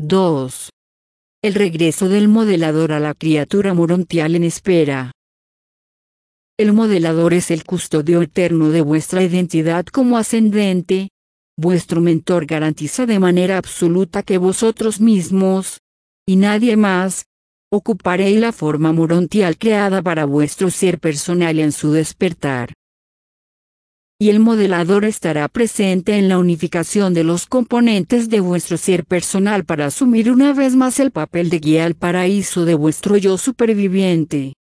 2. El regreso del modelador a la criatura morontial en espera. El modelador es el custodio eterno de vuestra identidad como ascendente. Vuestro mentor garantiza de manera absoluta que vosotros mismos, y nadie más, ocuparéis la forma morontial creada para vuestro ser personal en su despertar. Y el modelador estará presente en la unificación de los componentes de vuestro ser personal para asumir una vez más el papel de guía al paraíso de vuestro yo superviviente.